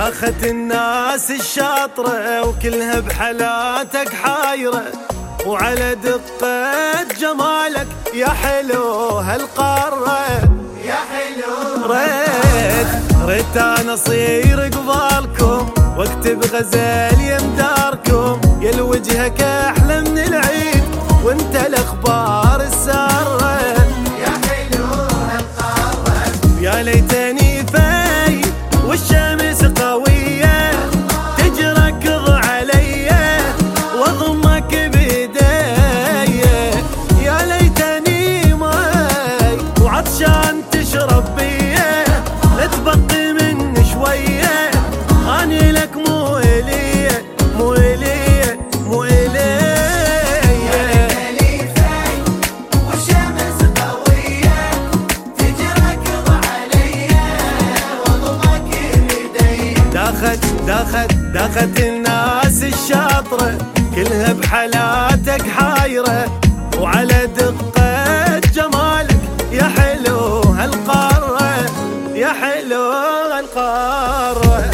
داخت الناس الشاطرة وكلها بحلاتك حايرة، وعلى دقة جمالك يا حلو هالقارة يا حلو. ريت انا اصير قبالكم واكتب غزال يمداركم، يا الوجهك احلى من العيد وانت الاخبار السارة يا حلو هالقارة. يا ليتني في والشمس قوية تجركض علي واضمك بيدي، يا ليتني ماي وعطشان تشرب بيه لا تبقي من شوية، اني لك مو إليه مو إليه مو إليه. يا ليتني في والشمس قوية تجركض علي واضمك بيدي. داخت الناس الشاطرة كلها بحلاتك حايرة، وعلى دقة جمالك يا حلو هالقارة يا حلو هالقارة.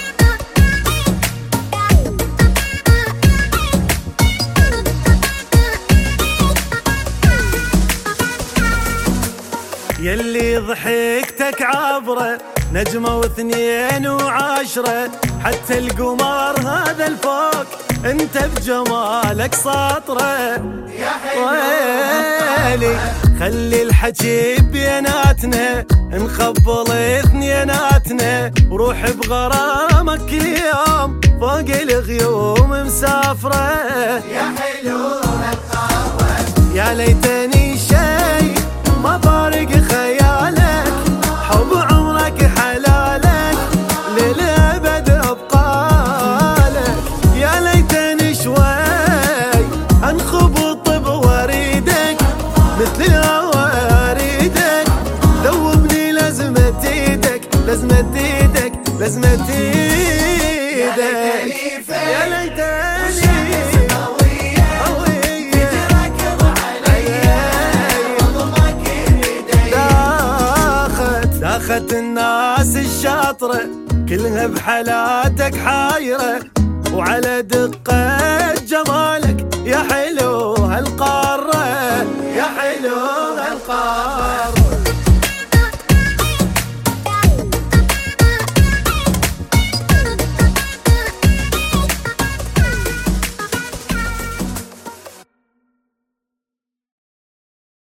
يلي ضحكتك عبرة نجمة واثنين وعشرة، حتى القمر هذا الفوق انت بجمالك ساطرة يا حلو. خلي الحكي بيناتنا نخبل اثنيناتنا، وروح بغرامك كل يوم فوق الغيوم مسافرة يا حلو هالقارة. يا ليتني شي ما فارق خيالك، حب عمرك حلالك للأبد أبقالك، يا ليتني شوي أنخبط بوريدك مثل الهوى أريدك، ذوبني لازمة ايدك لازمة ايدك لازمة ايدك. يا ليتني داخت الناس الشاطرة كلها بحلاتك حايرة، وعلى دق